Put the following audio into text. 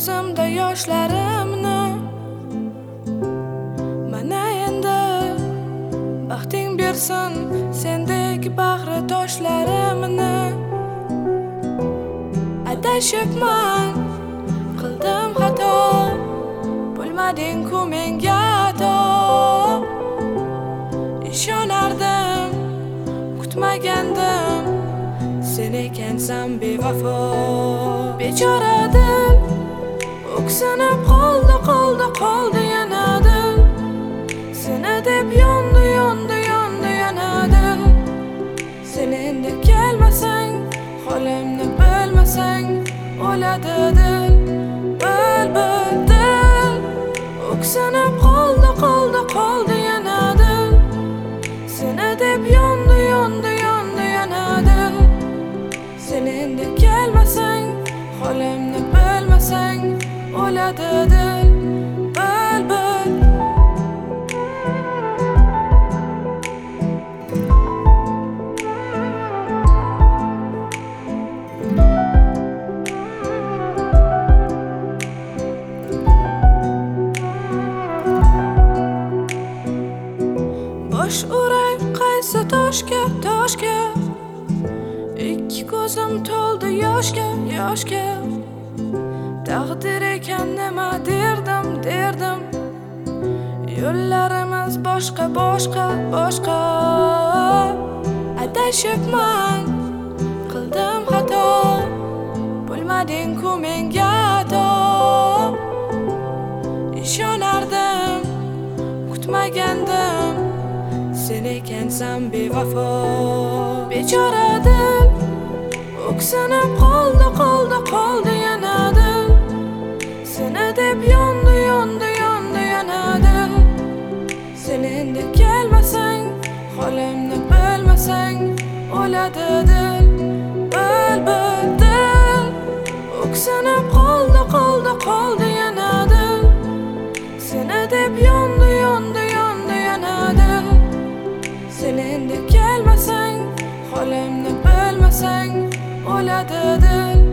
ko'zimda yoshlarimni mana endi baxting bersin sendek bag'ri toshlarimni. Adashibman, qildim xato, bo'lmading-ku menga ato. Ishonardim, kutmagandim, sen ekansan bevafo. Bechora dil o'ksinib qoldi yana dil. Seni deb yondi yana dil. Sen endi kelmasang, holimni bilmasang, o'ladi dil. Bil dil o'ksinib qoldi yana dil. Seni deb yondi yana dil. Sen endi kelmasang, holimni bilmasang, o'ladi dil. Bil bosh uray qaysi toshga ikki ko'zim to'ldi yoshga. Taqdir ekan nima derdim. Yo'llarimiz boshqa. Adashibman, qildim xato, bo'lmading-ku menga ato. Ishonardim, kutmagandim, sen ekansan bevafo. Bechora dil o'ksinib qoldi yana dil. Seni deb yondi yana dil. Sen endi kelmasang, holimni bilmasang, o'ladi dil. Bil dil o'ksinib qoldi yana dil. Seni deb yondi yana dil. Sen endi kelmasang, holimni bilmasang, o'ladi dil.